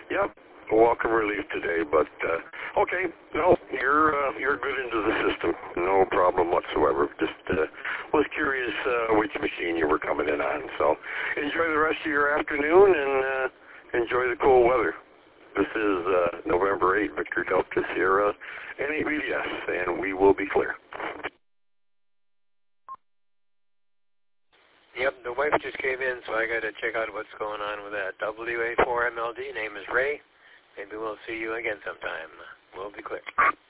Yep. Welcome relief today, but okay. No, you're good into the system. No problem whatsoever. Just was curious which machine you were coming in on. So enjoy the rest of your afternoon and enjoy the cool weather. This is November 8, Victor Delta Sierra, NABDS, and we will be clear. Yep, the wife just came in, so I got to check out what's going on with that. WA4MLD, name is Ray. Maybe we'll see you again sometime. We'll be clear.